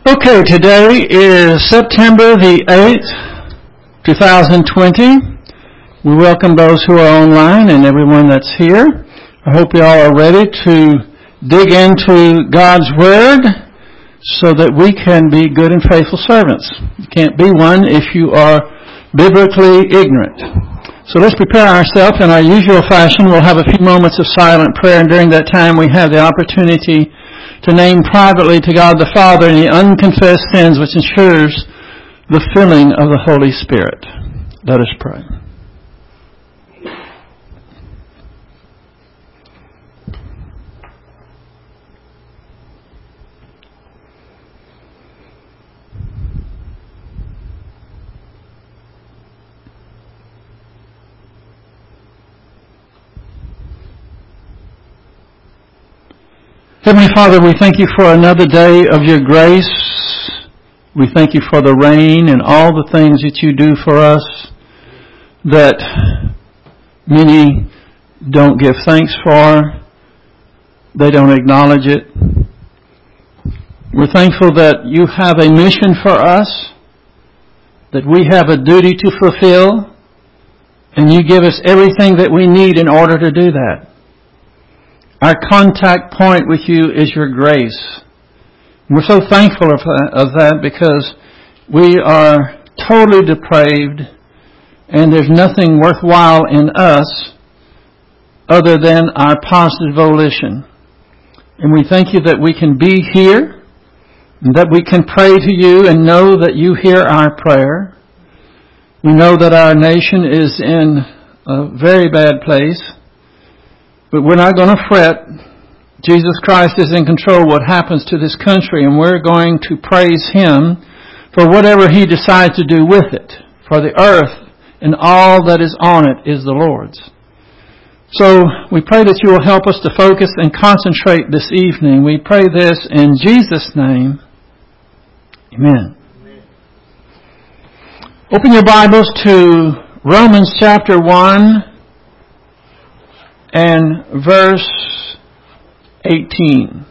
Okay, today is September the 8th, 2020. We welcome those who are online and everyone that's here. I hope you all are ready to dig into God's Word so that we can be good and faithful servants. You can't be one if you are biblically ignorant. So let's prepare ourselves in our usual fashion. We'll have a few moments of silent prayer, and during that time we have the opportunity to name privately to God the Father any unconfessed sins, which ensures the filling of the Holy Spirit. Let us pray. Heavenly Father, we thank you for another day of your grace. We thank you for the rain and all the things that you do for us that many don't give thanks for. They don't acknowledge it. We're thankful that you have a mission for us, that we have a duty to fulfill, and you give us everything that we need in order to do that. Our contact point with you is your grace. We're so thankful of that because we are totally depraved and there's nothing worthwhile in us other than our positive volition. And we thank you that we can be here and that we can pray to you and know that you hear our prayer. We know that our nation is in a very bad place. But we're not going to fret. Jesus Christ is in control of what happens to this country, and we're going to praise Him for whatever He decides to do with it. For the earth and all that is on it is the Lord's. So we pray that you will help us to focus and concentrate this evening. We pray this in Jesus' name. Amen. Open your Bibles to Romans chapter 1. And verse 18.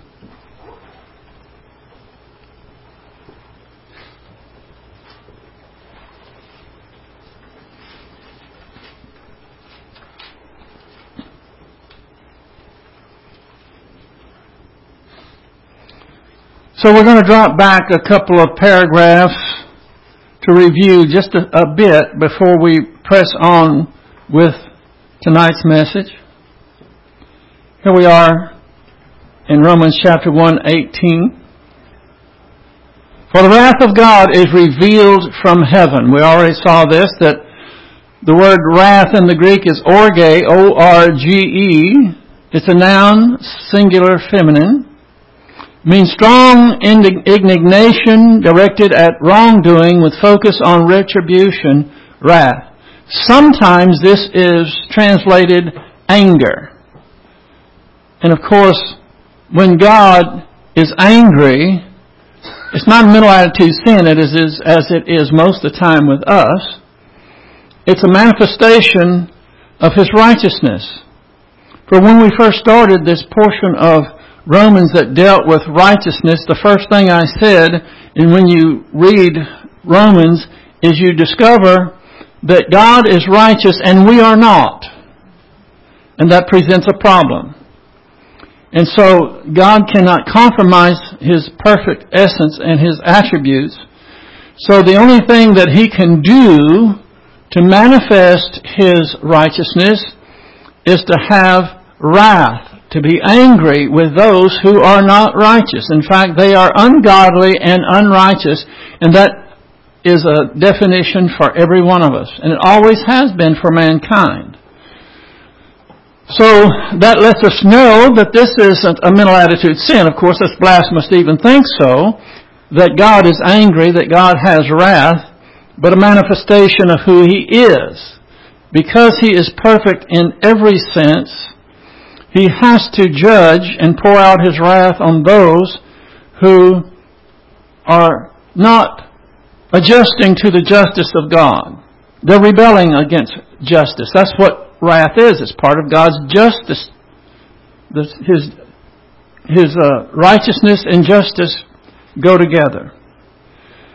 So we're going to drop back a couple of paragraphs to review just a bit before we press on with tonight's message. Here we are in Romans chapter 1:18. For the wrath of God is revealed from heaven. We already saw this, that the word wrath in the Greek is orge, O-R-G-E. It's a noun, singular, feminine. It means strong indignation directed at wrongdoing with focus on retribution, wrath. Sometimes this is translated anger. And of course, when God is angry, it's not a mental attitude sin, it is as it is most of the time with us. It's a manifestation of His righteousness. For when we first started this portion of Romans that dealt with righteousness, the first thing I said, and when you read Romans, is you discover that God is righteous and we are not. And that presents a problem. And so God cannot compromise His perfect essence and His attributes. So the only thing that He can do to manifest His righteousness is to have wrath, to be angry with those who are not righteous. In fact, they are ungodly and unrighteous, and that is a definition for every one of us. And it always has been for mankind. So that lets us know that this isn't a mental attitude sin. Of course, it's blasphemous to even think so, that God is angry, that God has wrath, but a manifestation of who He is. Because He is perfect in every sense, He has to judge and pour out His wrath on those who are not adjusting to the justice of God. They're rebelling against justice. That's what wrath is. It's part of God's justice. His righteousness and justice go together.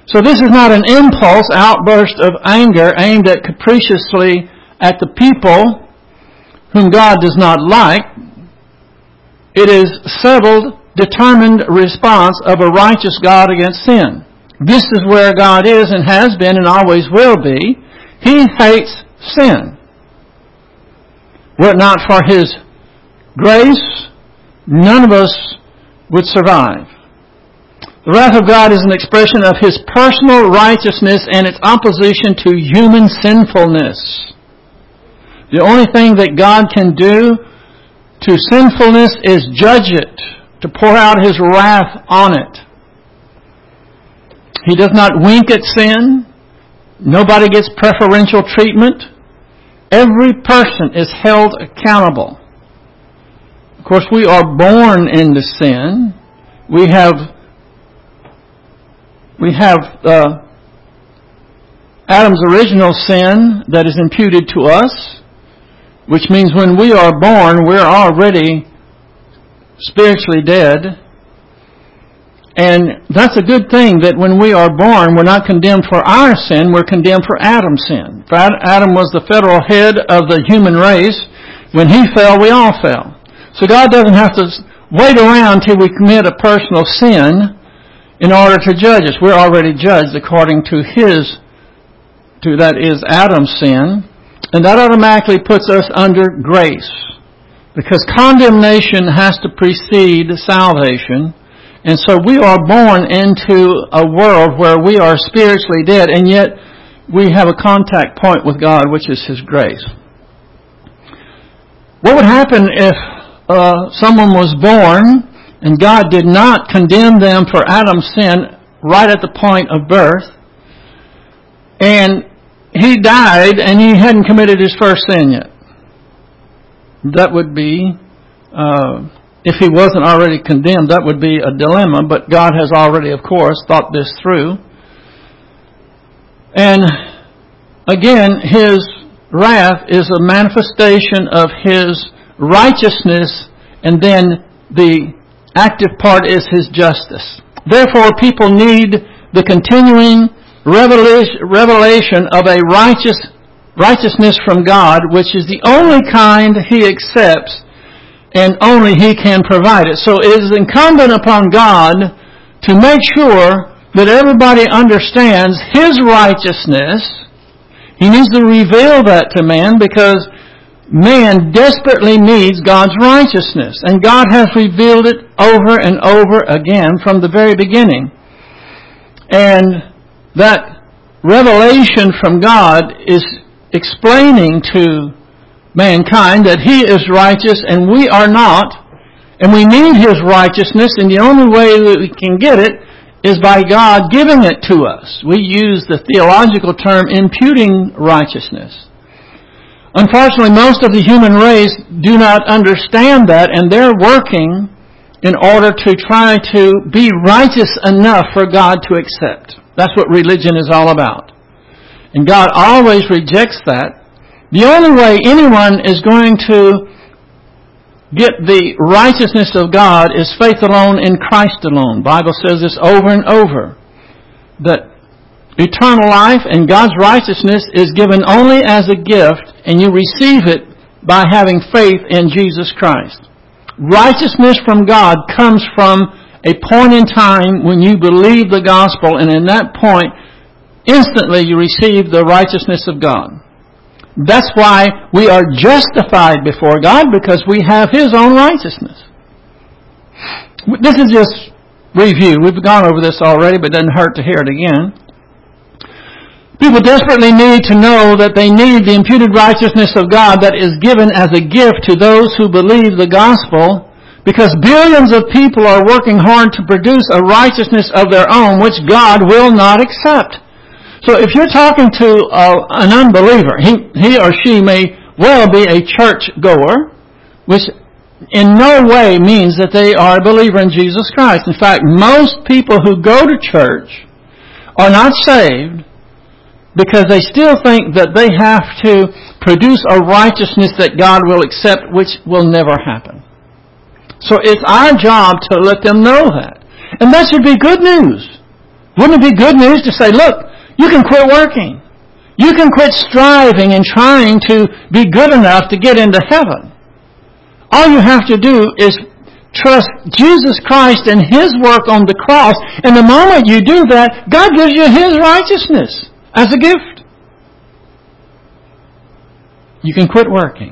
So this is not an impulse outburst of anger aimed at capriciously at the people whom God does not like. It is settled, determined response of a righteous God against sin. This is where God is and has been and always will be. He hates sin. Were it not for His grace, none of us would survive. The wrath of God is an expression of His personal righteousness and its opposition to human sinfulness. The only thing that God can do to sinfulness is judge it, to pour out His wrath on it. He does not wink at sin. Nobody gets preferential treatment. Every person is held accountable. Of course, we are born into sin. We have Adam's original sin that is imputed to us, which means when we are born, we're already spiritually dead. And that's a good thing that when we are born, we're not condemned for our sin, we're condemned for Adam's sin. For Adam was the federal head of the human race. When he fell, we all fell. So God doesn't have to wait around till we commit a personal sin in order to judge us. We're already judged according to that is Adam's sin. And that automatically puts us under grace. Because condemnation has to precede salvation. And so we are born into a world where we are spiritually dead, and yet we have a contact point with God, which is His grace. What would happen if someone was born and God did not condemn them for Adam's sin right at the point of birth, and he died and he hadn't committed his first sin yet? That would be, if he wasn't already condemned, that would be a dilemma, but God has already, of course, thought this through. And again, His wrath is a manifestation of His righteousness, and then the active part is His justice. Therefore, people need the continuing revelation of a righteousness from God, which is the only kind He accepts, and only He can provide it. So it is incumbent upon God to make sure that everybody understands His righteousness. He needs to reveal that to man because man desperately needs God's righteousness. And God has revealed it over and over again from the very beginning. And that revelation from God is explaining to mankind that He is righteous and we are not, and we need His righteousness, and the only way that we can get it is by God giving it to us. We use the theological term imputing righteousness. Unfortunately, most of the human race do not understand that, and they're working in order to try to be righteous enough for God to accept. That's what religion is all about. And God always rejects that. The only way anyone is going to get the righteousness of God is faith alone in Christ alone. The Bible says this over and over, that eternal life and God's righteousness is given only as a gift, and you receive it by having faith in Jesus Christ. Righteousness from God comes from a point in time when you believe the gospel, and in that point, instantly you receive the righteousness of God. That's why we are justified before God, because we have His own righteousness. This is just review. We've gone over this already, but it doesn't hurt to hear it again. People desperately need to know that they need the imputed righteousness of God that is given as a gift to those who believe the gospel, because billions of people are working hard to produce a righteousness of their own which God will not accept. So if you're talking to an unbeliever, he or she may well be a church goer, which in no way means that they are a believer in Jesus Christ. In fact, most people who go to church are not saved because they still think that they have to produce a righteousness that God will accept, which will never happen. So it's our job to let them know that. And that should be good news. Wouldn't it be good news to say, look, you can quit working. You can quit striving and trying to be good enough to get into heaven. All you have to do is trust Jesus Christ and His work on the cross. And the moment you do that, God gives you His righteousness as a gift. You can quit working.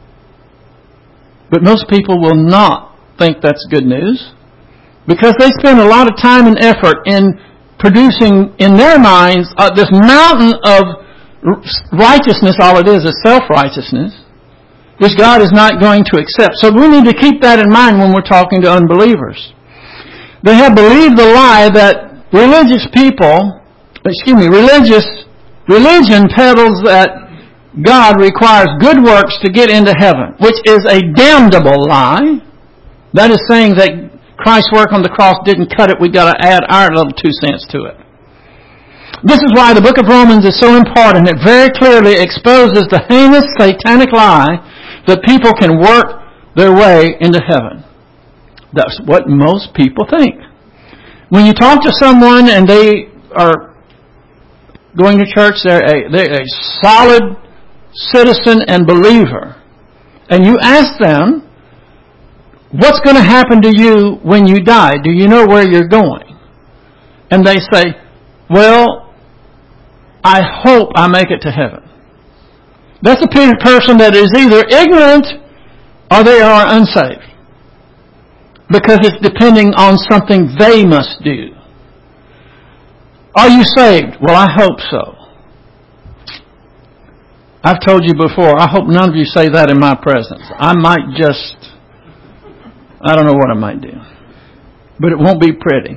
But most people will not think that's good news because they spend a lot of time and effort in producing in their minds this mountain of righteousness. All it is self-righteousness, which God is not going to accept. So we need to keep that in mind when we're talking to unbelievers. They have believed the lie that religion peddles that God requires good works to get into heaven, which is a damnable lie. That is saying that Christ's work on the cross didn't cut it. We've got to add our little 2 cents to it. This is why the book of Romans is so important. It very clearly exposes the heinous satanic lie that people can work their way into heaven. That's what most people think. When you talk to someone and they are going to church, they're a solid citizen and believer, and you ask them, what's going to happen to you when you die? Do you know where you're going? And they say, well, I hope I make it to heaven. That's a person that is either ignorant or they are unsaved. Because it's depending on something they must do. Are you saved? Well, I hope so. I've told you before, I hope none of you say that in my presence. I don't know what I might do. But it won't be pretty.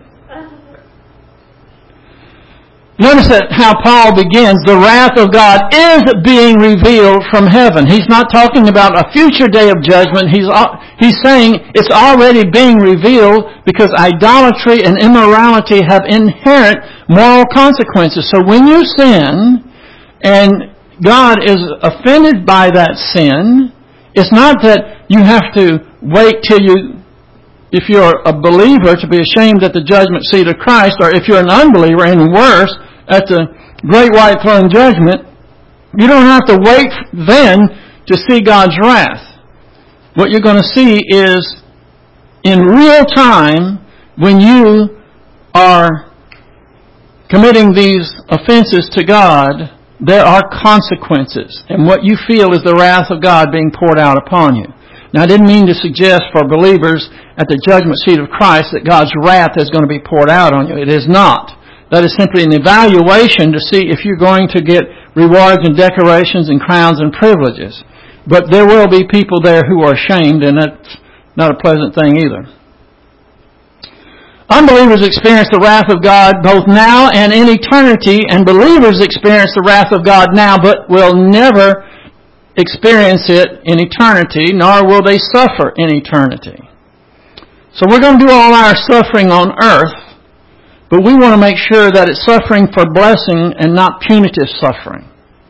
Notice that how Paul begins, the wrath of God is being revealed from heaven. He's not talking about a future day of judgment. He's saying it's already being revealed because idolatry and immorality have inherent moral consequences. So when you sin and God is offended by that sin, it's not that you have to wait till if you're a believer, to be ashamed at the judgment seat of Christ, or if you're an unbeliever, and worse, at the great white throne judgment, you don't have to wait then to see God's wrath. What you're going to see is, in real time, when you are committing these offenses to God, there are consequences. And what you feel is the wrath of God being poured out upon you. Now, I didn't mean to suggest for believers at the judgment seat of Christ that God's wrath is going to be poured out on you. It is not. That is simply an evaluation to see if you're going to get rewards and decorations and crowns and privileges. But there will be people there who are ashamed, and that's not a pleasant thing either. Unbelievers experience the wrath of God both now and in eternity, and believers experience the wrath of God now, but will never experience it in eternity, nor will they suffer in eternity. So we're going to do all our suffering on earth, but we want to make sure that it's suffering for blessing and not punitive suffering.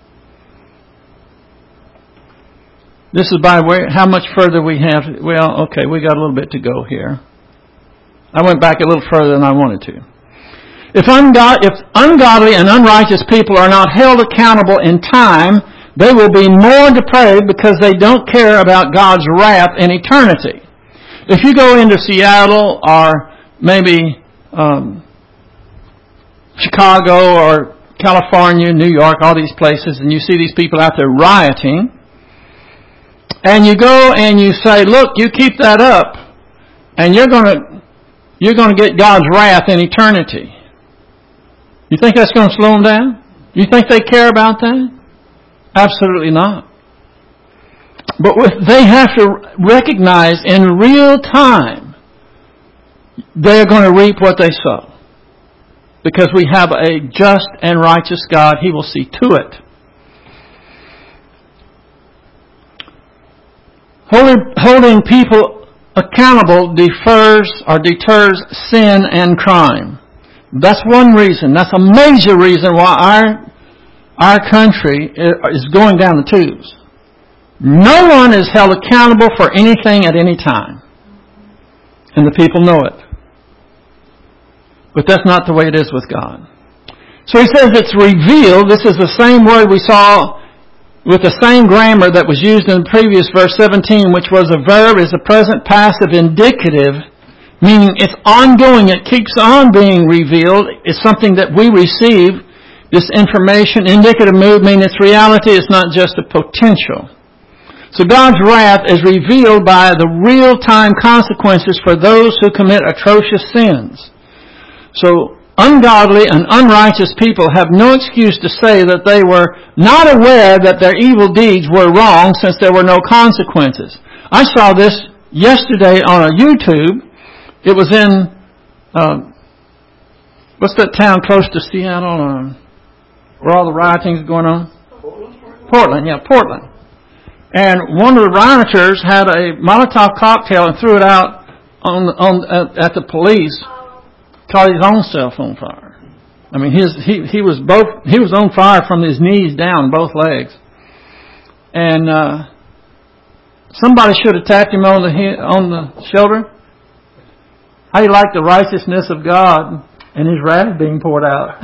This is by way, how much further we have. Well, okay, we got a little bit to go here. I went back a little further than I wanted to. If ungodly and unrighteous people are not held accountable in time, they will be more depraved because they don't care about God's wrath in eternity. If you go into Seattle or maybe Chicago or California, New York, all these places, and you see these people out there rioting, and you go and you say, look, you keep that up, and you're going to get God's wrath in eternity. You think that's going to slow them down? You think they care about that? Absolutely not. But they have to recognize in real time they're going to reap what they sow. Because we have a just and righteous God, He will see to it. Holding people accountable deters sin and crime. That's one reason. That's a major reason why our country is going down the tubes. No one is held accountable for anything at any time. And the people know it. But that's not the way it is with God. So he says it's revealed. This is the same word we saw with the same grammar that was used in the previous verse 17, which was a verb is a present passive indicative, meaning it's ongoing. It keeps on being revealed. It's something that we receive, this information. Indicative mood means it's reality. It's not just a potential. So God's wrath is revealed by the real-time consequences for those who commit atrocious sins. So ungodly and unrighteous people have no excuse to say that they were not aware that their evil deeds were wrong since there were no consequences. I saw this yesterday on a YouTube. It was in, what's that town close to Seattle where all the rioting is going on? Portland, yeah, Portland. And one of the rioters had a Molotov cocktail and threw it out at the police. Caught his own self on fire. I mean, he was on fire from his knees down, both legs. And somebody should have tapped him on the shoulder. How do you like the righteousness of God and His wrath being poured out?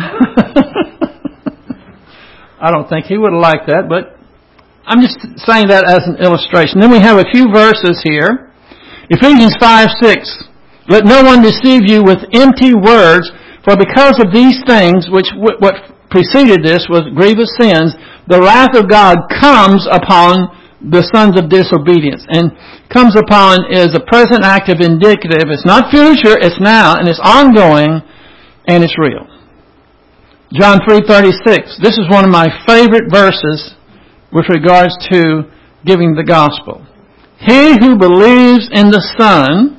I don't think he would have liked that, but I'm just saying that as an illustration. Then we have a few verses here. Ephesians 5:6. Let no one deceive you with empty words, for because of these things, what preceded this was grievous sins, the wrath of God comes upon the sons of disobedience. And comes upon is a present active indicative. It's not future, it's now, and it's ongoing, and it's real. John 3:36. This is one of my favorite verses with regards to giving the gospel. He who believes in the Son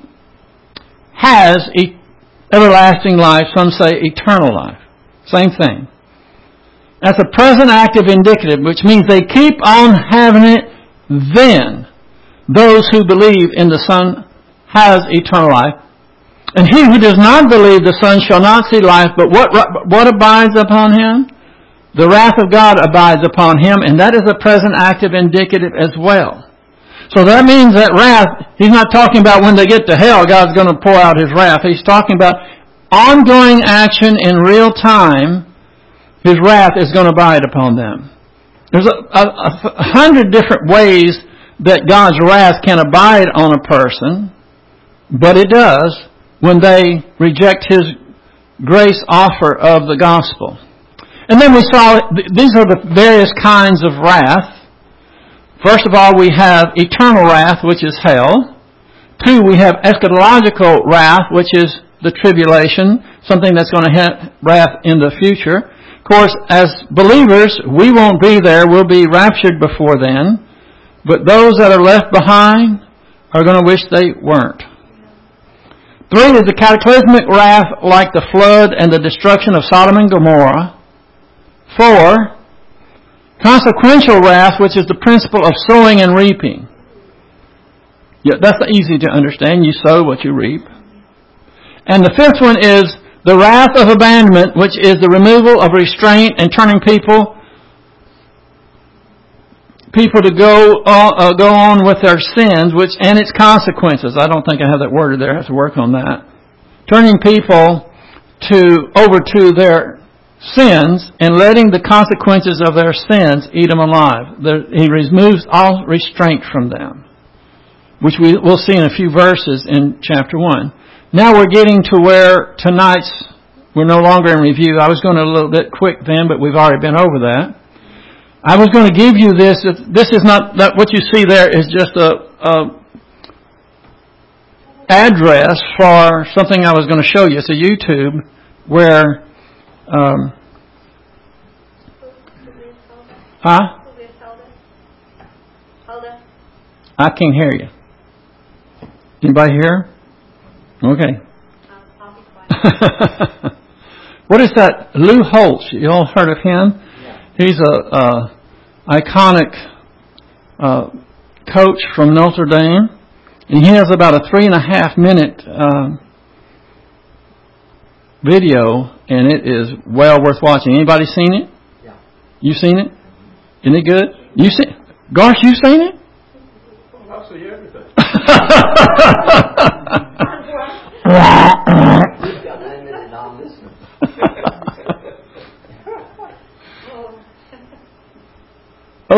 has everlasting life. Some say eternal life. Same thing. That's a present active indicative, which means they keep on having it then. Those who believe in the Son has eternal life. And he who does not believe the Son shall not see life, but what abides upon him? The wrath of God abides upon him, and that is a present active indicative as well. So that means that wrath, he's not talking about when they get to hell, God's going to pour out His wrath. He's talking about ongoing action in real time. His wrath is going to abide upon them. There's 100 different ways that God's wrath can abide on a person, but it does when they reject His grace offer of the gospel. And then we saw, these are the various kinds of wrath. First of all, we have eternal wrath, which is hell. 2, we have eschatological wrath, which is the tribulation, something that's going to have wrath in the future. Of course, as believers, we won't be there. We'll be raptured before then. But those that are left behind are going to wish they weren't. 3 is the cataclysmic wrath like the flood and the destruction of Sodom and Gomorrah. 4, consequential wrath, which is the principle of sowing and reaping. Yeah, that's easy to understand. You sow what you reap. And the 5th one is the wrath of abandonment, which is the removal of restraint and turning people to go on with their sins, and its consequences. I don't think I have that worded there. I have to work on that. Turning people over to their sins and letting the consequences of their sins eat them alive. He removes all restraint from them, which we'll see in a few verses in chapter 1. Now we're getting to where we're no longer in review. I was going a little bit quick then, but we've already been over that. I was going to give you this. This is not that what you see there is just a address for something I was going to show you. It's a YouTube where I can't hear you. Anybody here? Okay. I'll be quiet. What is that? Lou Holtz. You all heard of him? Yeah. He's a iconic coach from Notre Dame, and he has about a 3.5 minute video, and it is well worth watching. Anybody seen it? Yeah. You seen it? Isn't it good? You seen? Garth, you seen it? I'll see everything.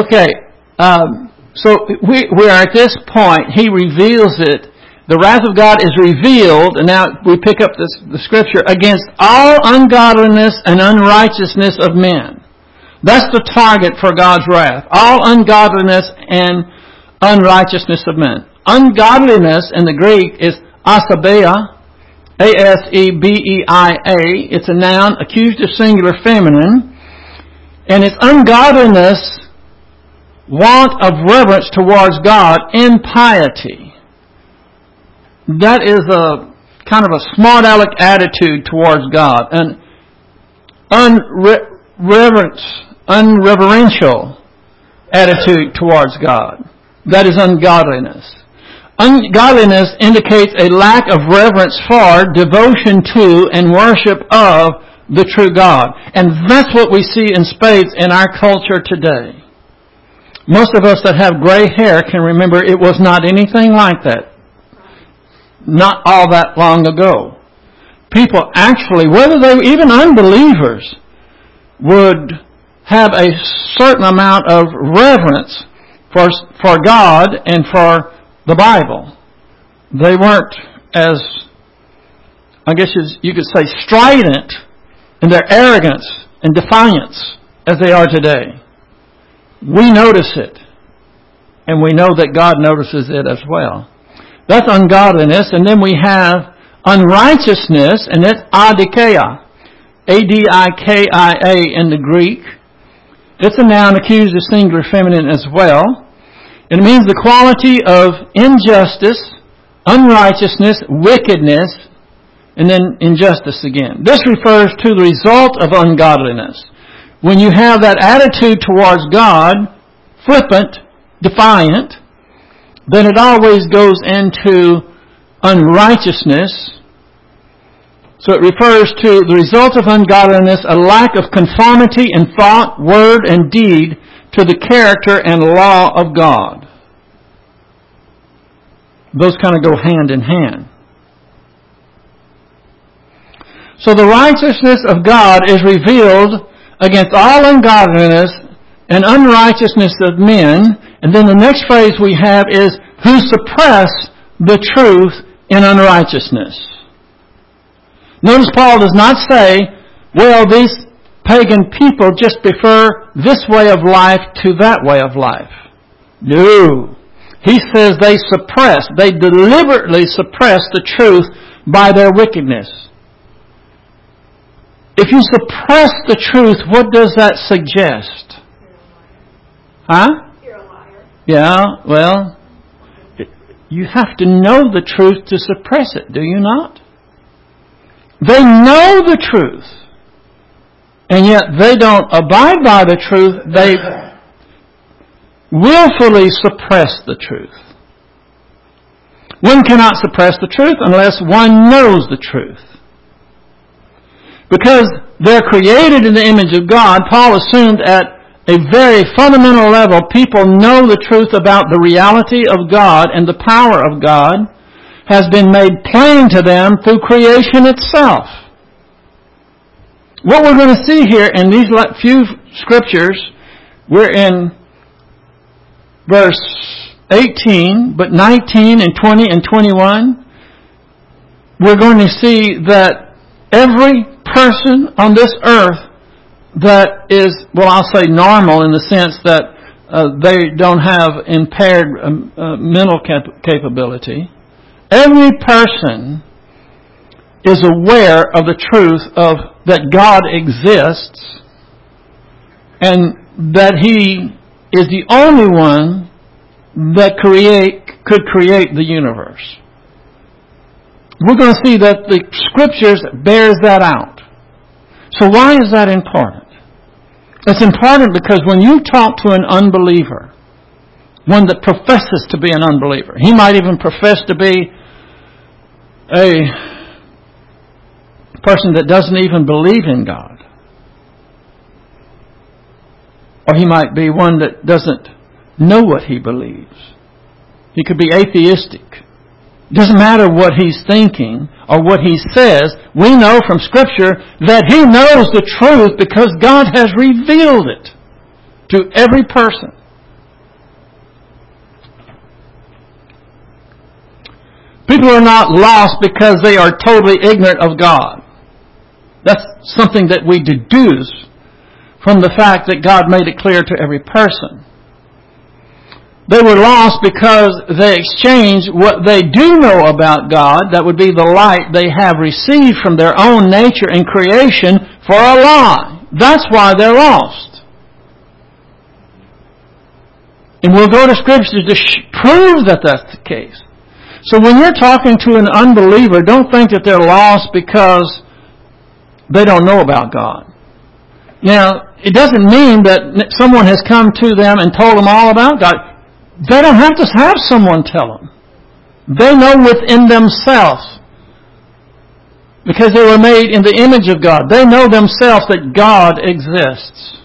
Okay, so we are at this point. He reveals it. The wrath of God is revealed, and now we pick up the scripture, against all ungodliness and unrighteousness of men. That's the target for God's wrath. All ungodliness and unrighteousness of men. Ungodliness in the Greek is asabeia, A-S-E-B-E-I-A. It's a noun, accusative singular feminine. And it's ungodliness, want of reverence towards God, impiety. That is a kind of a smart aleck attitude towards God. An unreverential attitude towards God. That is ungodliness. Ungodliness indicates a lack of reverence for, devotion to, and worship of the true God. And that's what we see in spades in our culture today. Most of us that have gray hair can remember it was not anything like that. Not all that long ago. People actually, whether they were even unbelievers, would have a certain amount of reverence for God and for the Bible. They weren't as, I guess you could say, strident in their arrogance and defiance as they are today. We notice it, and we know that God notices it as well. That's ungodliness, and then we have unrighteousness, and that's adikeia, A-D-I-K-I-A in the Greek. It's a noun, accusative singular feminine as well. It means the quality of injustice, unrighteousness, wickedness, and then injustice again. This refers to the result of ungodliness. When you have that attitude towards God, flippant, defiant, then it always goes into unrighteousness. So it refers to the result of ungodliness, a lack of conformity in thought, word, and deed to the character and law of God. Those kind of go hand in hand. So the righteousness of God is revealed against all ungodliness and unrighteousness of men. And then the next phrase we have is, who suppress the truth in unrighteousness. Notice Paul does not say, well, these pagan people just prefer this way of life to that way of life. No. He says they deliberately suppress the truth by their wickedness. If you suppress the truth, what does that suggest? Huh? You're a liar. Yeah, well, you have to know the truth to suppress it, do you not? They know the truth, and yet they don't abide by the truth. They willfully suppress the truth. One cannot suppress the truth unless one knows the truth. Because they're created in the image of God, Paul assumed at a very fundamental level, people know the truth about the reality of God, and the power of God has been made plain to them through creation itself. What we're going to see here in these few scriptures, we're in verse 18, but 19 and 20 and 21, we're going to see that every person on this earth that is, well, I'll say normal in the sense that they don't have impaired mental capability. Every person is aware of the truth of that God exists and that He is the only one that could create the universe. We're going to see that the Scriptures bears that out. So why is that important? It's important because when you talk to an unbeliever, one that professes to be an unbeliever, he might even profess to be a person that doesn't even believe in God. Or he might be one that doesn't know what he believes. He could be atheistic. It doesn't matter what he's thinking or what he says. We know from Scripture that he knows the truth because God has revealed it to every person. People are not lost because they are totally ignorant of God. That's something that we deduce from the fact that God made it clear to every person. They were lost because they exchanged what they do know about God, that would be the light they have received from their own nature and creation, for a lie. That's why they're lost. And we'll go to Scripture to prove that that's the case. So when you're talking to an unbeliever, don't think that they're lost because they don't know about God. Now, it doesn't mean that someone has come to them and told them all about God. They don't have to have someone tell them. They know within themselves, because they were made in the image of God. They know themselves that God exists.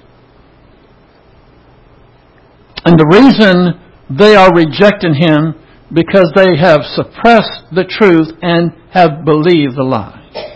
And the reason they are rejecting Him, because they have suppressed the truth and have believed the lie.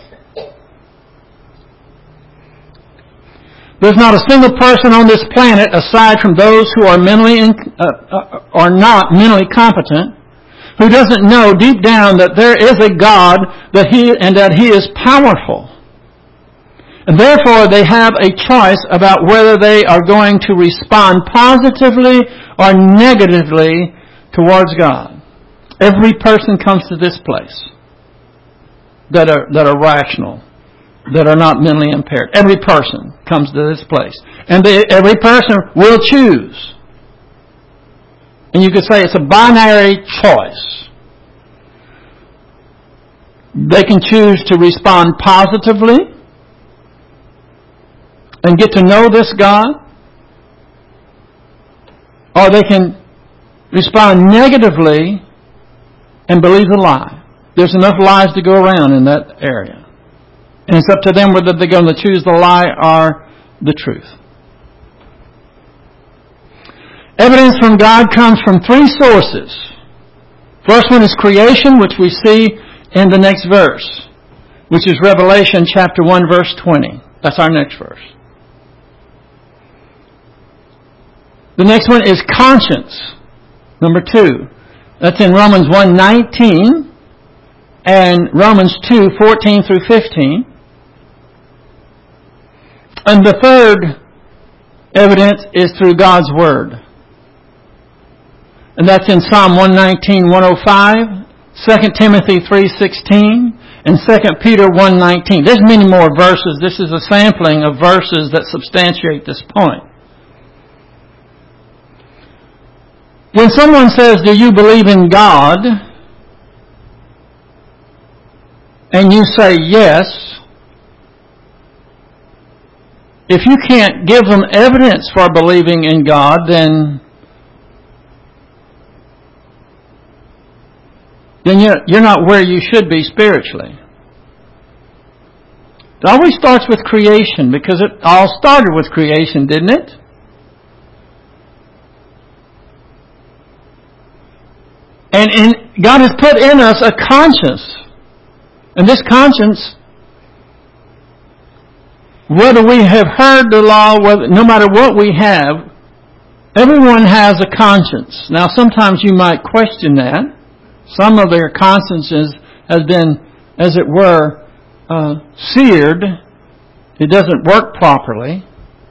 There's not a single person on this planet, aside from those who are are not mentally competent, who doesn't know deep down that there is a God that He is powerful. And therefore they have a choice about whether they are going to respond positively or negatively towards God. Every person comes to this place that are rational, that are not mentally impaired. Every person comes to this place. And every person will choose. And you could say it's a binary choice. They can choose to respond positively and get to know this God, or they can respond negatively and believe the lie. There's enough lies to go around in that area. And it's up to them whether they're going to choose the lie or the truth. Evidence from God comes from three sources. First one is creation, which we see in the next verse, which is Revelation chapter 1, verse 20. That's our next verse. The next one is conscience, number 2. That's in Romans 1:19 and Romans 2:14 through 15. And the third evidence is through God's Word. And that's in Psalm 119, 105, 2 Timothy 3:16, and 2 Peter 1:19. There's many more verses. This is a sampling of verses that substantiate this point. When someone says, "Do you believe in God?" and you say yes, if you can't give them evidence for believing in God, then you're not where you should be spiritually. It always starts with creation, because it all started with creation, didn't it? And God has put in us a conscience. And this conscience, whether we have heard the law, no matter what we have, everyone has a conscience. Now, sometimes you might question that. Some of their consciences has been, as it were, seared. It doesn't work properly.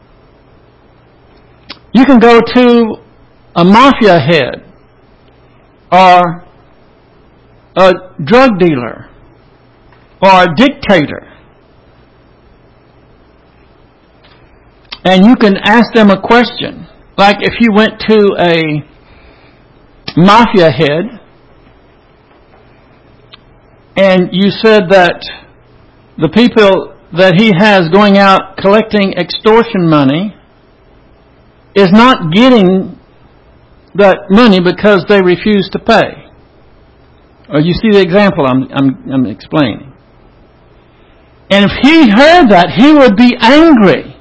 You can go to a mafia head or a drug dealer or a dictator, and you can ask them a question. Like if you went to a mafia head and you said that the people that he has going out collecting extortion money is not getting that money because they refuse to pay. Or you see the example I'm explaining. And if he heard that, he would be angry.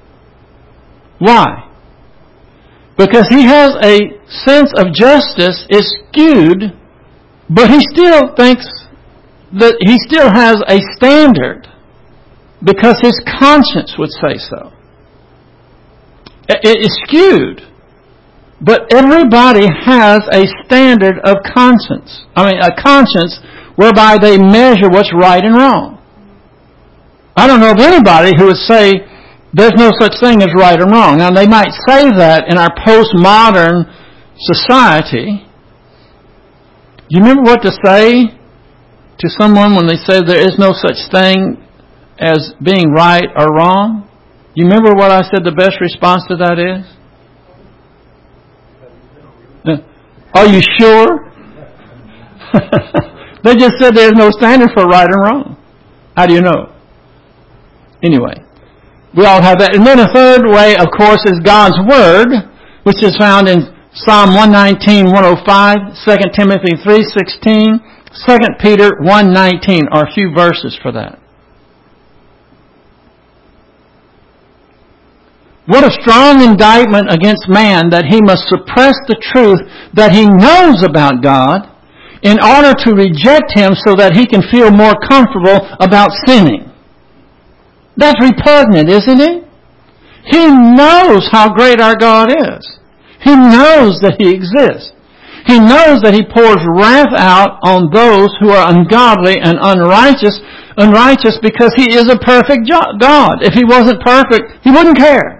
Why? Because he has a sense of justice is skewed, but he still thinks that he still has a standard because his conscience would say so. It is skewed. But everybody has a standard of conscience. A conscience whereby they measure what's right and wrong. I don't know of anybody who would say there's no such thing as right and wrong. Now, they might say that in our postmodern society. Do you remember what to say to someone when they say there is no such thing as being right or wrong? You remember what I said the best response to that is? Are you sure? They just said there's no standard for right and wrong. How do you know? Anyway, we all have that. And then a third way, of course, is God's Word, which is found in Psalm 119, 105, 2 Timothy 3:16, 2 Peter 1:19 are a few verses for that. What a strong indictment against man that he must suppress the truth that he knows about God in order to reject Him so that he can feel more comfortable about sinning. That's repugnant, isn't it? He knows how great our God is. He knows that He exists. He knows that He pours wrath out on those who are ungodly and unrighteous because He is a perfect God. If He wasn't perfect, He wouldn't care.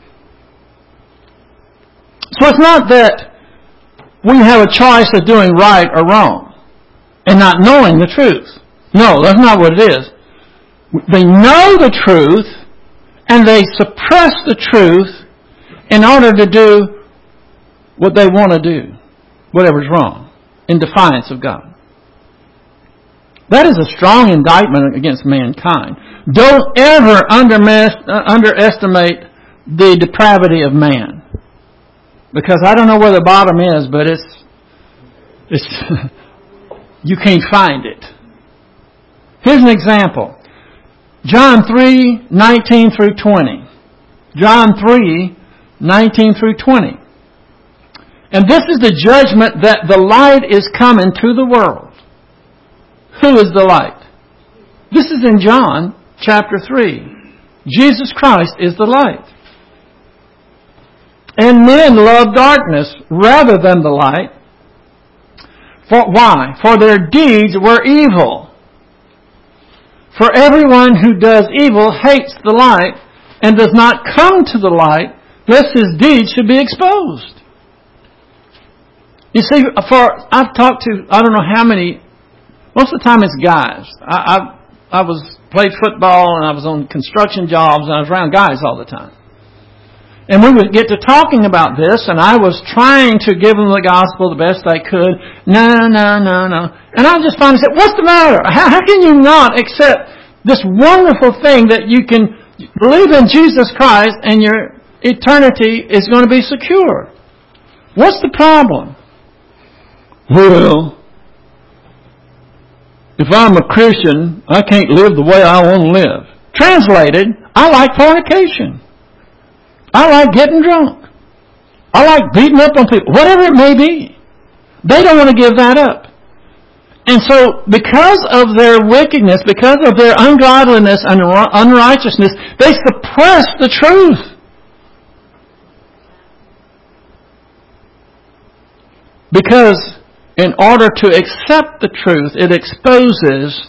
So it's not that we have a choice of doing right or wrong and not knowing the truth. No, that's not what it is. They know the truth and they suppress the truth in order to do what they want to do, whatever's wrong, in defiance of God. That is a strong indictment against mankind. Don't ever underestimate the depravity of man. Because I don't know where the bottom is, but it's you can't find it. Here's an example. John 3:19 through 20. John 3:19 through 20. And this is the judgment that the light is coming to the world. Who is the light? This is in John chapter 3. Jesus Christ is the light. And men love darkness rather than the light. For why? For their deeds were evil. For everyone who does evil hates the light and does not come to the light, lest his deeds should be exposed. You see, I've talked to, I don't know how many, most of the time it's guys. I played football and I was on construction jobs and I was around guys all the time. And we would get to talking about this, and I was trying to give them the gospel the best I could. No. And I just finally said, what's the matter? How can you not accept this wonderful thing that you can believe in Jesus Christ and your eternity is going to be secure? What's the problem? Well, if I'm a Christian, I can't live the way I want to live. Translated, I like fornication. I like getting drunk. I like beating up on people. Whatever it may be. They don't want to give that up. And so, because of their wickedness, because of their ungodliness and unrighteousness, they suppress the truth. Because in order to accept the truth, it exposes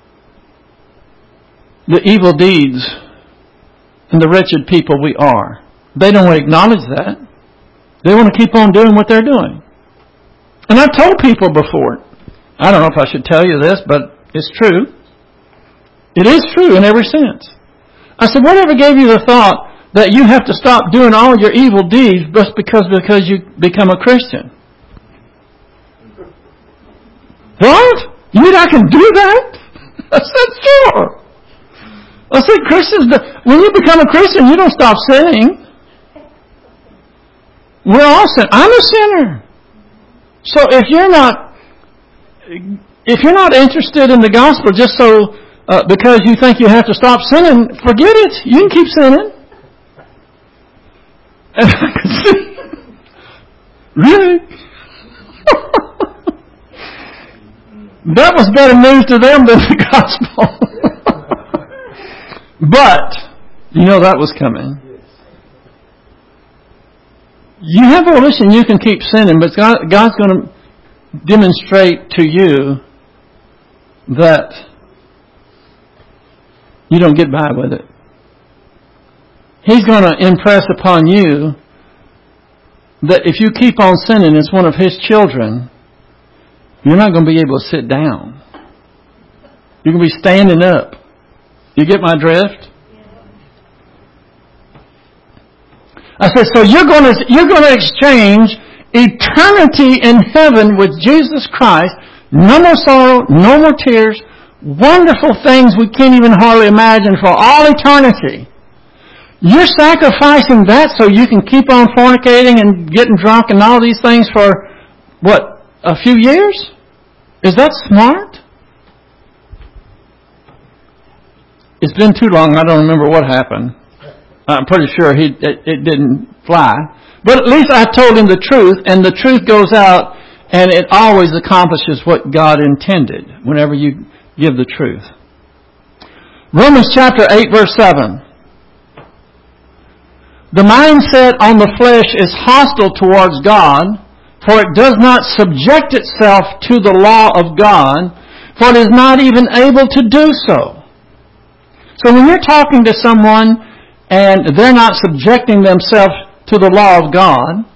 the evil deeds and the wretched people we are. They don't want to acknowledge that. They want to keep on doing what they're doing. And I've told people before, I don't know if I should tell you this, but it's true. It is true in every sense. I said, whatever gave you the thought that you have to stop doing all your evil deeds just because you become a Christian? What? You mean I can do that? I said, sure. I said, Christians, when you become a Christian, you don't stop sinning. We're all sinners. I'm a sinner. So if you're not interested in the gospel just so because you think you have to stop sinning, forget it. You can keep sinning. And I could see, really? That was better news to them than the gospel. But, you know that was coming. You have a volition, you can keep sinning, but God's going to demonstrate to you that you don't get by with it. He's going to impress upon you that if you keep on sinning as one of His children, you're not going to be able to sit down. You're going to be standing up. You get my drift? I said, so you're going to exchange eternity in heaven with Jesus Christ. No more sorrow, no more tears, wonderful things we can't even hardly imagine for all eternity. You're sacrificing that so you can keep on fornicating and getting drunk and all these things for, what, a few years? Is that smart? It's been too long. I don't remember what happened. I'm pretty sure it didn't fly. But at least I told him the truth, and the truth goes out, and it always accomplishes what God intended whenever you give the truth. Romans chapter 8, verse 7. The mindset on the flesh is hostile towards God, for it does not subject itself to the law of God, for it is not even able to do so. So when you're talking to someone and they're not subjecting themselves to the law of God,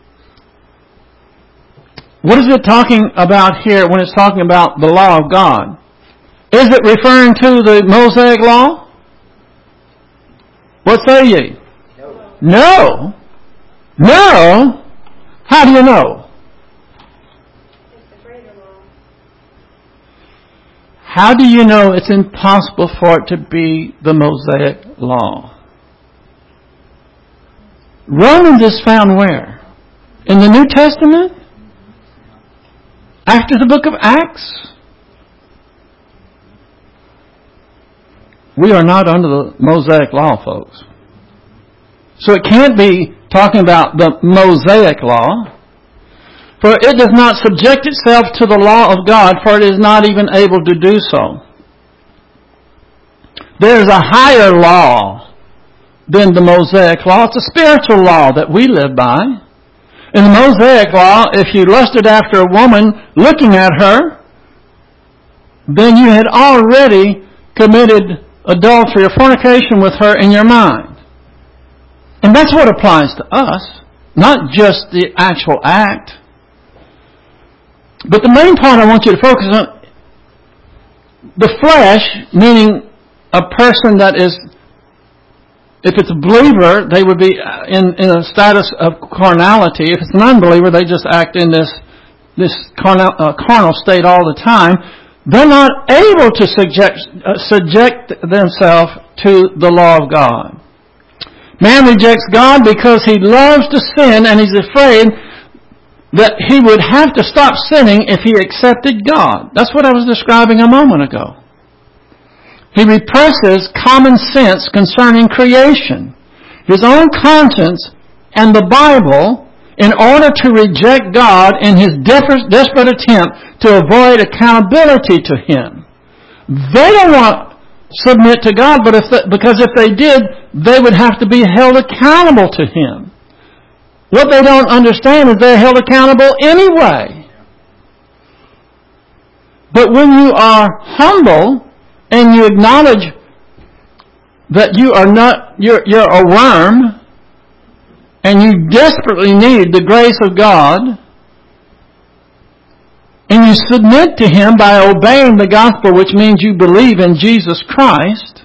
what is it talking about here when it's talking about the law of God? Is it referring to the Mosaic law? What say ye? No. No? How do you know? It's the greater law. How do you know it's impossible for it to be the Mosaic law? Romans is found where? In the New Testament? After the book of Acts? We are not under the Mosaic law, folks. So it can't be talking about the Mosaic law. For it does not subject itself to the law of God, for it is not even able to do so. There is a higher law than the Mosaic law. It's a spiritual law that we live by. In the Mosaic law, if you lusted after a woman looking at her, then you had already committed adultery or fornication with her in your mind. And that's what applies to us, not just the actual act. But the main point I want you to focus on, the flesh, meaning a person that is, if it's a believer, they would be in a status of carnality. If it's an unbeliever, they just act in this carnal state all the time. They're not able to subject themselves to the law of God. Man rejects God because he loves to sin, and he's afraid that he would have to stop sinning if he accepted God. That's what I was describing a moment ago. He represses common sense concerning creation, his own conscience, and the Bible in order to reject God in his desperate attempt to avoid accountability to Him. They don't want to submit to God, because if they did, they would have to be held accountable to Him. What they don't understand is they're held accountable anyway. But when you are humble and you acknowledge that you are not, you're a worm, and you desperately need the grace of God, and you submit to Him by obeying the gospel, which means you believe in Jesus Christ,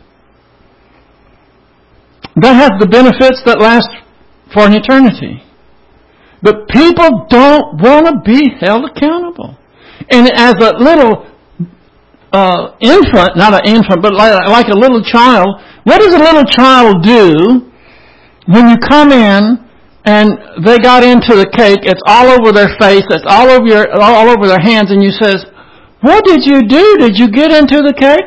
that has the benefits that last for an eternity. But people don't want to be held accountable. And as a little infant, not an infant, but like a little child, what does a little child do when you come in and they got into the cake, it's all over their face, it's all over their hands, and you says, "What did you do? Did you get into the cake?"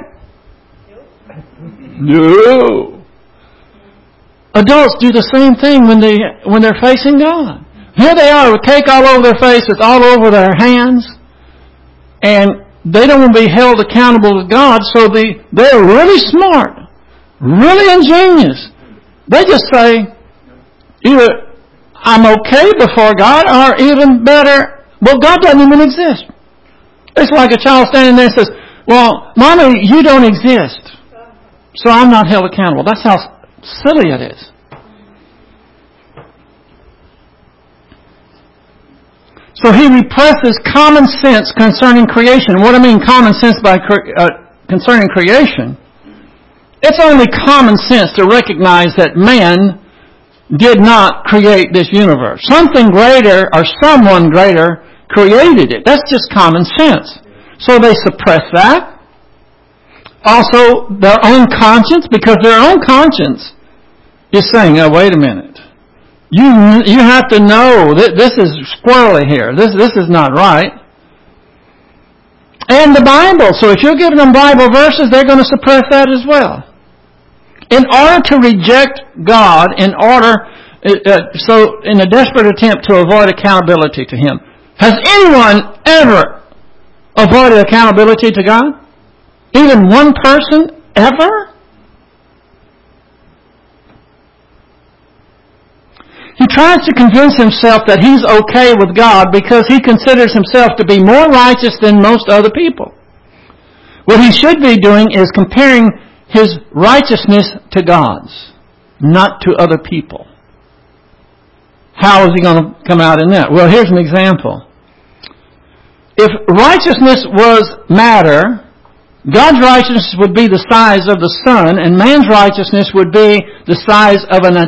No. Adults do the same thing when they're facing God. Here they are with cake all over their face, it's all over their hands, and they don't want to be held accountable to God, so they're really smart, really ingenious. They just say, either I'm okay before God, or even better, well, God doesn't even exist. It's like a child standing there and says, Well, Mommy, you don't exist, so I'm not held accountable. That's how silly it is. So he represses common sense concerning creation. What I mean common sense by concerning creation, it's only common sense to recognize that man did not create this universe. Something greater or someone greater created it. That's just common sense. So they suppress that. Also, their own conscience, because their own conscience is saying, oh, wait a minute. You have to know that this is squirrely here. This is not right. And the Bible. So if you're giving them Bible verses, they're going to suppress that as well. In order to reject God, in a desperate attempt to avoid accountability to Him. Has anyone ever avoided accountability to God? Even one person ever? He tries to convince himself that he's okay with God because he considers himself to be more righteous than most other people. What he should be doing is comparing his righteousness to God's, not to other people. How is he going to come out in that? Well, here's an example. If righteousness was matter, God's righteousness would be the size of the sun, and man's righteousness would be the size of an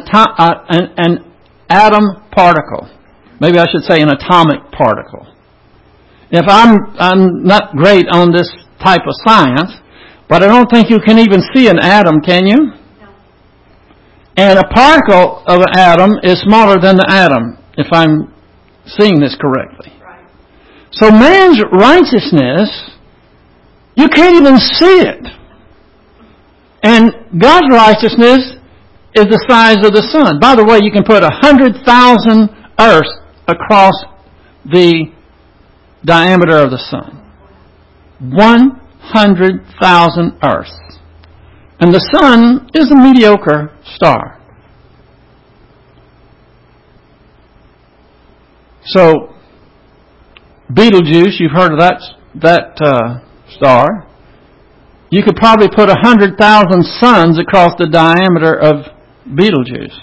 atom particle. Maybe I should say an atomic particle. If I'm not great on this type of science, but I don't think you can even see an atom, can you? No. And a particle of an atom is smaller than the atom, if I'm seeing this correctly. Right. So man's righteousness, you can't even see it. And God's righteousness is the size of the sun. By the way, you can put 100,000 earths across the diameter of the sun. 100,000 earths. And the sun is a mediocre star. So, Betelgeuse, you've heard of that star. You could probably put 100,000 suns across the diameter of Betelgeuse.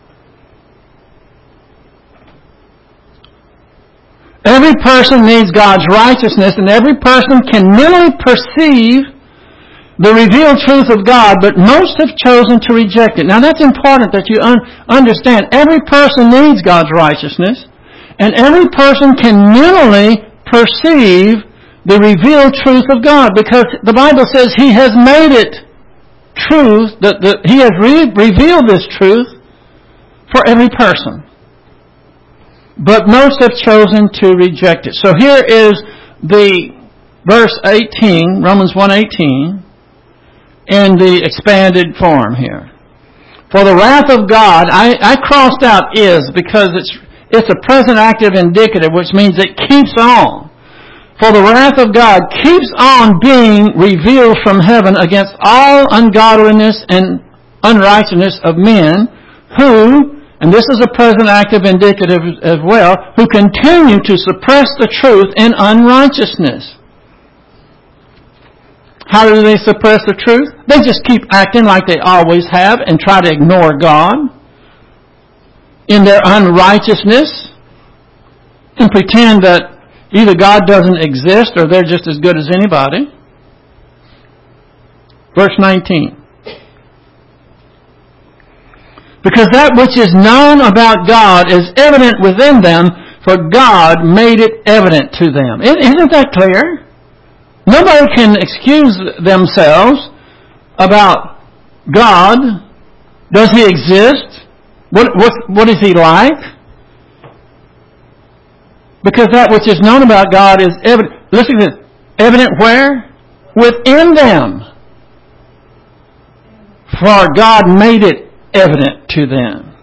Every person needs God's righteousness, and every person can mentally perceive the revealed truth of God, but most have chosen to reject it. Now that's important that you understand. Every person needs God's righteousness, and every person can mentally perceive the revealed truth of God, because the Bible says He has made it truth, that He has revealed this truth for every person. But most have chosen to reject it. So here is the verse 18, Romans 1:18, in the expanded form here. For the wrath of God, I crossed out is because it's a present active indicative, which means it keeps on. For the wrath of God keeps on being revealed from heaven against all ungodliness and unrighteousness of men who, and this is a present active indicative as well, who continue to suppress the truth in unrighteousness. How do they suppress the truth? They just keep acting like they always have and try to ignore God in their unrighteousness and pretend that either God doesn't exist or they're just as good as anybody. Verse 19. Because that which is known about God is evident within them, for God made it evident to them. Isn't that clear? Nobody can excuse themselves about God. Does He exist? What is He like? Because that which is known about God is evident. Listen to this. Evident where? Within them. For God made it evident to them.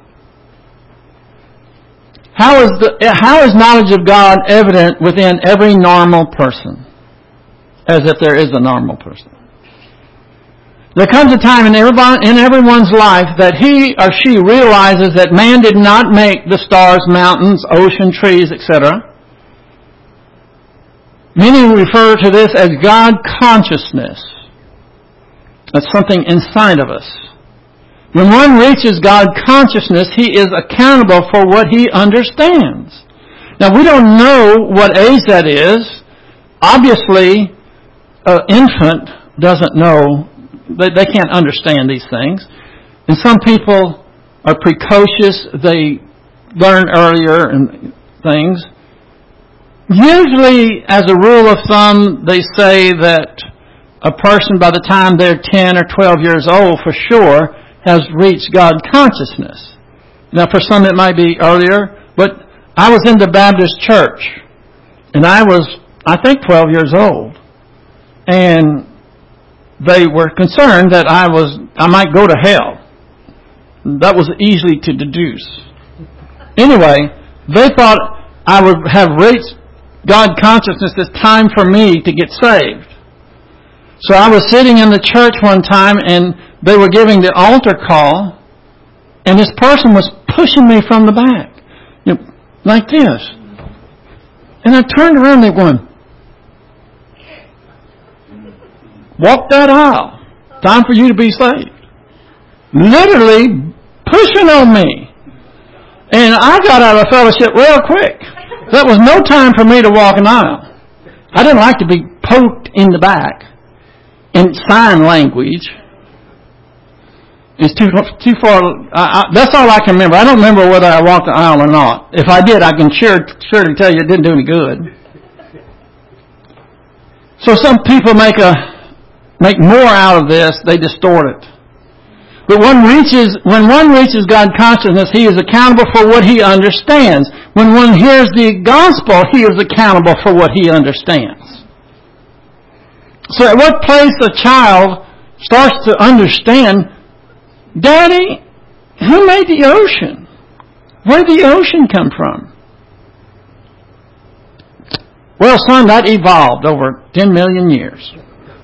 How is knowledge of God evident within every normal person? As if there is a normal person. There comes a time in everyone's life that he or she realizes that man did not make the stars, mountains, ocean, trees, etc. Many refer to this as God consciousness. That's something inside of us. When one reaches God consciousness, he is accountable for what he understands. Now, we don't know what age that is. Obviously, an infant doesn't know. They can't understand these things. And some people are precocious. They learn earlier and things. Usually, as a rule of thumb, they say that a person, by the time they're 10 or 12 years old, for sure, has reached God consciousness. Now, for some it might be earlier, but I was in the Baptist church, and I was, I think, 12 years old. And they were concerned that I might go to hell. That was easy to deduce. Anyway, they thought I would have reached God consciousness. It's time for me to get saved. So I was sitting in the church one time, and they were giving the altar call, and this person was pushing me from the back, like this. And I turned around, and they went, "Walk that aisle. Time for you to be saved." Literally pushing on me. And I got out of fellowship real quick. That was no time for me to walk an aisle. I didn't like to be poked in the back in sign language. It's too far. That's all I can remember. I don't remember whether I walked the aisle or not. If I did, I can surely tell you it didn't do any good. So some people make more out of this. They distort it. But when one reaches God consciousness, he is accountable for what he understands. When one hears the gospel, he is accountable for what he understands. So at what place a child starts to understand, "Daddy, who made the ocean? Where did the ocean come from?" Well, son, that evolved over 10 million years.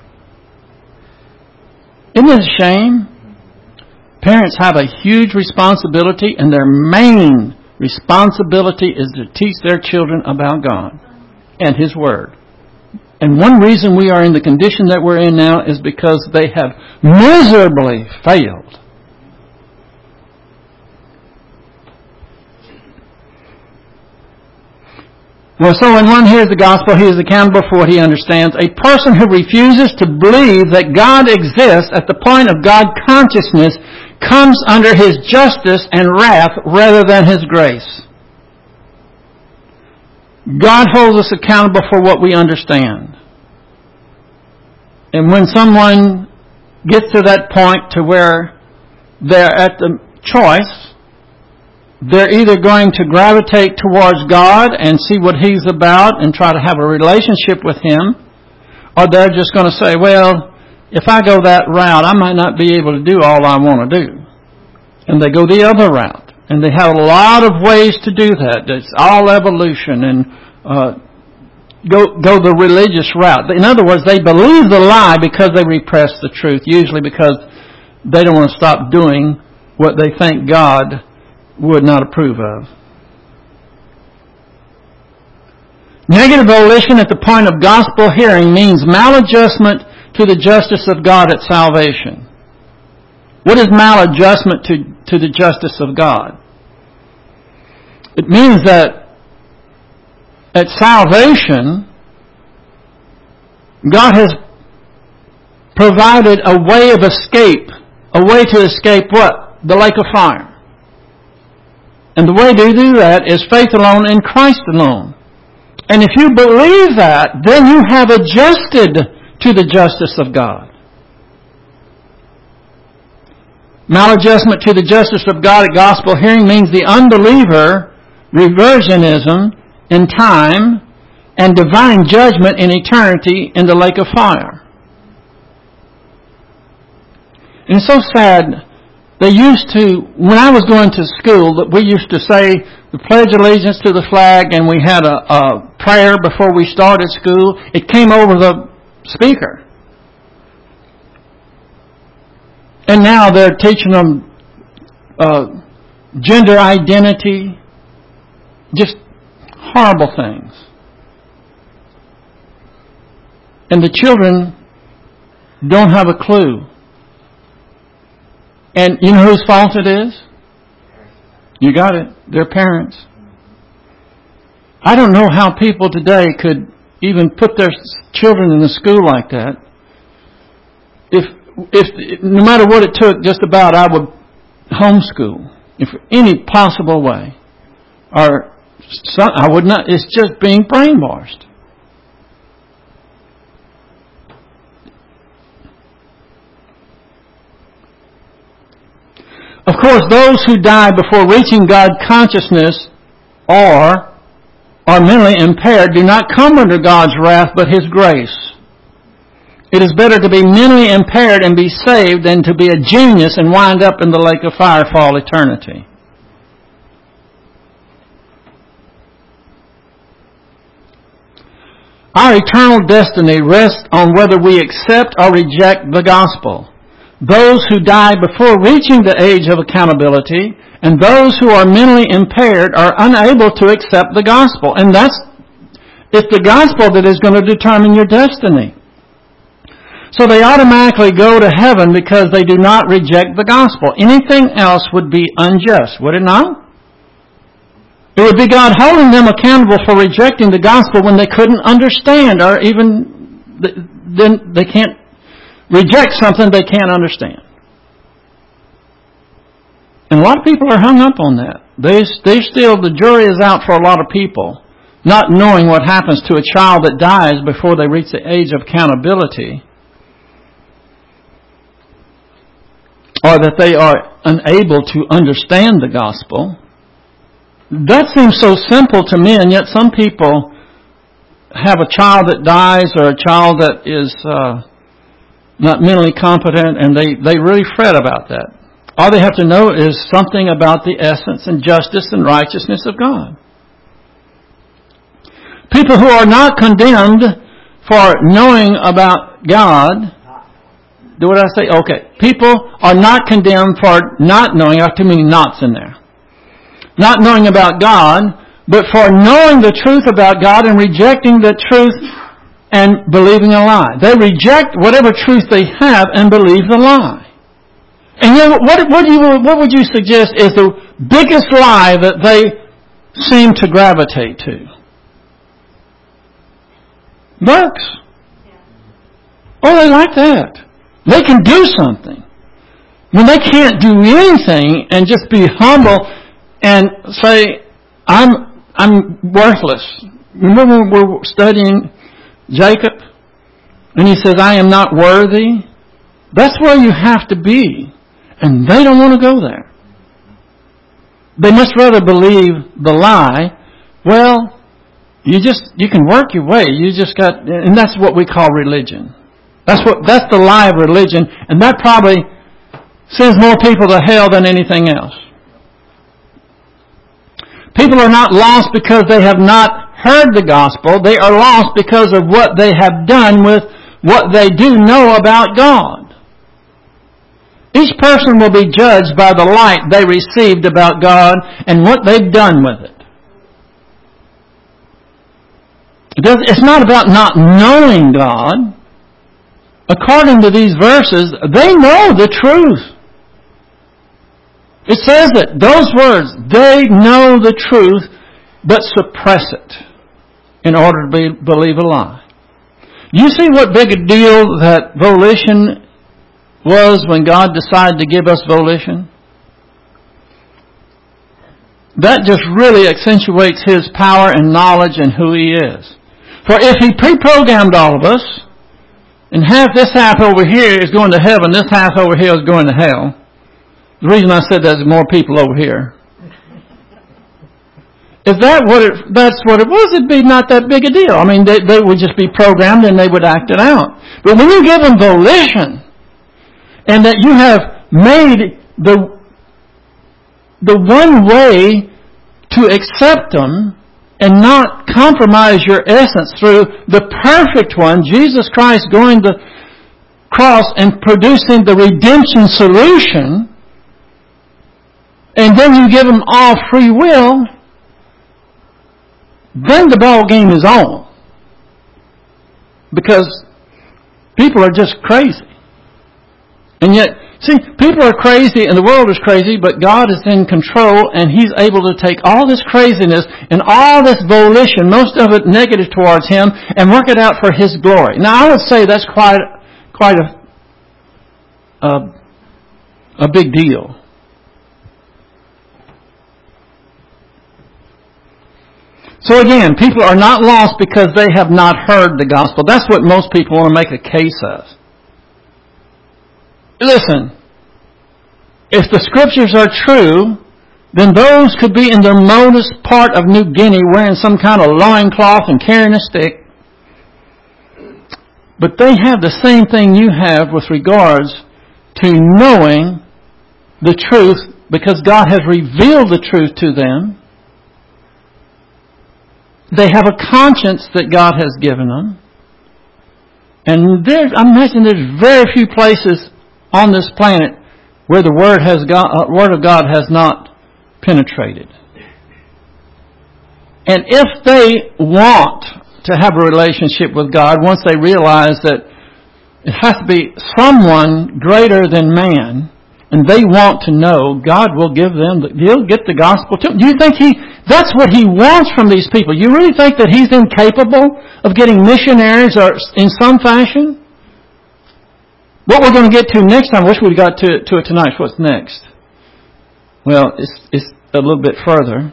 Isn't it a shame? Parents have a huge responsibility, and their main responsibility is to teach their children about God and His Word. And one reason we are in the condition that we're in now is because they have miserably failed. Well, so when one hears the gospel, he is accountable for what he understands. A person who refuses to believe that God exists at the point of God consciousness comes under His justice and wrath rather than His grace. God holds us accountable for what we understand. And when someone gets to that point to where they're at the choice, they're either going to gravitate towards God and see what He's about and try to have a relationship with Him, or they're just going to say, well, if I go that route, I might not be able to do all I want to do. And they go the other route. And they have a lot of ways to do that. It's all evolution and go the religious route. In other words, they believe the lie because they repress the truth, usually because they don't want to stop doing what they think God would not approve of. Negative volition at the point of gospel hearing means maladjustment to the justice of God at salvation. What is maladjustment to the justice of God? It means that at salvation, God has provided a way of escape, a way to escape what? The lake of fire. And the way to do that is faith alone in Christ alone. And if you believe that, then you have adjusted to the justice of God. Maladjustment to the justice of God at gospel hearing means the unbeliever reversionism in time and divine judgment in eternity in the lake of fire. And it's so sad. They used to, when I was going to school, we used to say the Pledge of Allegiance to the flag, and we had a prayer before we started school. It came over the speaker. And now they're teaching them gender identity, just horrible things. And the children don't have a clue. And you know whose fault it is? You got it. Their parents. I don't know how people today could even put their children in a school like that. If no matter what it took, just about, I would homeschool, if any possible way. Or I would not. It's just being brainwashed. Of course, those who die before reaching God consciousness or are mentally impaired do not come under God's wrath but His grace. It is better to be mentally impaired and be saved than to be a genius and wind up in the lake of fire for all eternity. Our eternal destiny rests on whether we accept or reject the gospel. Those who die before reaching the age of accountability and those who are mentally impaired are unable to accept the gospel. And it's the gospel that is going to determine your destiny. So they automatically go to heaven because they do not reject the gospel. Anything else would be unjust, would it not? It would be God holding them accountable for rejecting the gospel when they couldn't understand, or even then they can't reject something they can't understand. And a lot of people are hung up on that. The jury is out for a lot of people, not knowing what happens to a child that dies before they reach the age of accountability, or that they are unable to understand the gospel. That seems so simple to me, and yet some people have a child that dies or a child that is not mentally competent, and they really fret about that. All they have to know is something about the essence and justice and righteousness of God. People who are not condemned for knowing about God, do what I say? Okay. People are not condemned for not knowing. I have too many knots in there. Not knowing about God, but for knowing the truth about God and rejecting the truth and believing a lie. They reject whatever truth they have and believe the lie. And you know, what would you suggest is the biggest lie that they seem to gravitate to? Works. Oh, they like that. They can do something. When they can't do anything and just be humble and say, I'm worthless. Remember when we're studying Jacob? And he says, I am not worthy. That's where you have to be. And they don't want to go there. They much rather believe the lie. Well, you can work your way. And that's what we call religion. That's the lie of religion. And that probably sends more people to hell than anything else. People are not lost because they have not heard the gospel. They are lost because of what they have done with what they do know about God. Each person will be judged by the light they received about God and what they've done with it. It's not about not knowing God. According to these verses, they know the truth. It says that those words, they know the truth, but suppress it in order to believe a lie. You see what big a deal that volition was when God decided to give us volition? That just really accentuates His power and knowledge and who He is. For if He pre-programmed all of us, and half this half over here is going to heaven, this half over here is going to hell. The reason I said that is more people over here. If that's what it was, it'd be not that big a deal. I mean, they would just be programmed and they would act it out. But when you give them volition, and that you have made the one way to accept them and not compromise your essence through the perfect one, Jesus Christ going to cross and producing the redemption solution, and then you give them all free will, then the ball game is on. Because People are just crazy. And yet, see, people are crazy and the world is crazy, but God is in control and He's able to take all this craziness and all this volition, most of it negative towards Him, and work it out for His glory. Now, I would say that's quite a big deal. So again, people are not lost because they have not heard the gospel. That's what most people want to make a case of. Listen, if the Scriptures are true, then those could be in the remotest part of New Guinea wearing some kind of loincloth and carrying a stick. But they have the same thing you have with regards to knowing the truth because God has revealed the truth to them. They have a conscience that God has given them. And I imagine there's very few places on this planet where the Word of God has not penetrated. And if they want to have a relationship with God, once they realize that it has to be someone greater than man, and they want to know, God will give them, He'll get the gospel to them. Do you think that's what He wants from these people? You really think that He's incapable of getting missionaries or in some fashion? What we're going to get to next time, I wish we'd got to it tonight. What's next? Well, it's a little bit further.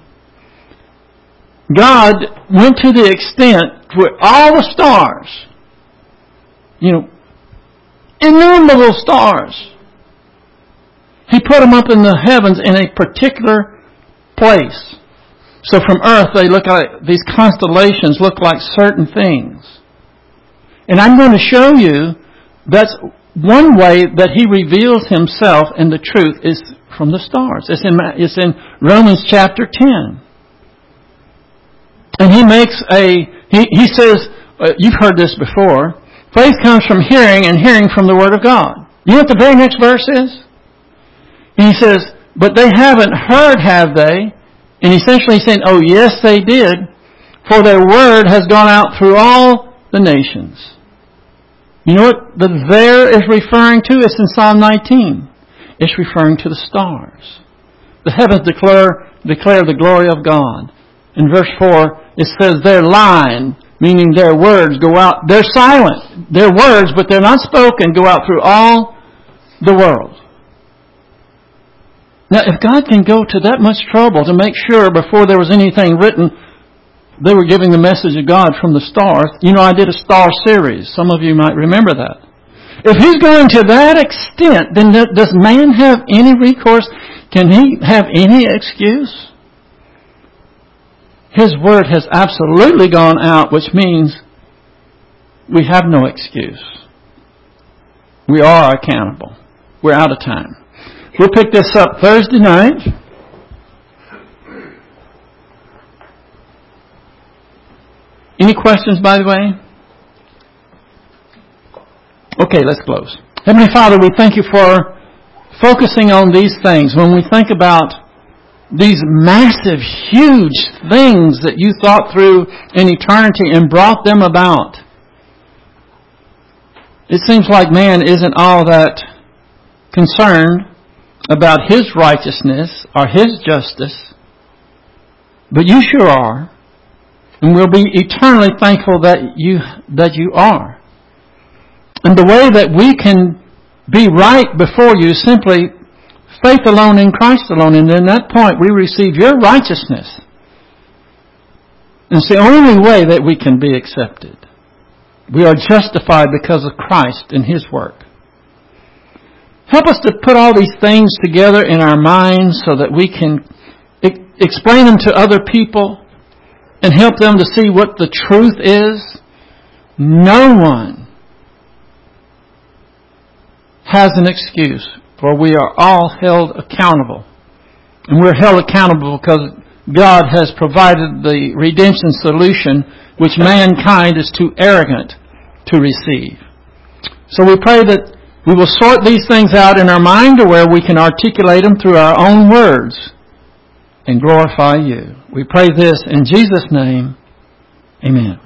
God went to the extent where all the stars, innumerable stars, He put them up in the heavens in a particular place. So from earth, they look like, these constellations look like certain things. And I'm going to show you that's one way that He reveals Himself and the truth is from the stars. It's in Romans chapter 10. And He says, you've heard this before, faith comes from hearing and hearing from the Word of God. You know what the very next verse is? And He says, but they haven't heard, have they? And essentially He's saying, oh yes they did, for their word has gone out through all the nations. You know what the there is referring to? It's in Psalm 19. It's referring to the stars. The heavens declare the glory of God. In verse 4, it says their line, meaning their words go out. They're silent. They're words, but they're not spoken, go out through all the world. Now, if God can go to that much trouble to make sure before there was anything written, they were giving the message of God from the stars. I did a star series. Some of you might remember that. If He's going to that extent, then does man have any recourse? Can he have any excuse? His word has absolutely gone out, which means we have no excuse. We are accountable. We're out of time. We'll pick this up Thursday night. Any questions, by the way? Okay, let's close. Heavenly Father, we thank You for focusing on these things. When we think about these massive, huge things that You thought through in eternity and brought them about, it seems like man isn't all that concerned about his righteousness or his justice, but You sure are, and we'll be eternally thankful that you are. And the way that we can be right before You, simply faith alone in Christ alone, and in that point we receive Your righteousness. And it's the only way that we can be accepted. We are justified because of Christ and His work. Help us to put all these things together in our minds so that we can explain them to other people and help them to see what the truth is. No one has an excuse, for we are all held accountable. And we're held accountable because God has provided the redemption solution which mankind is too arrogant to receive. So we pray that we will sort these things out in our mind to where we can articulate them through our own words and glorify You. We pray this in Jesus' name. Amen.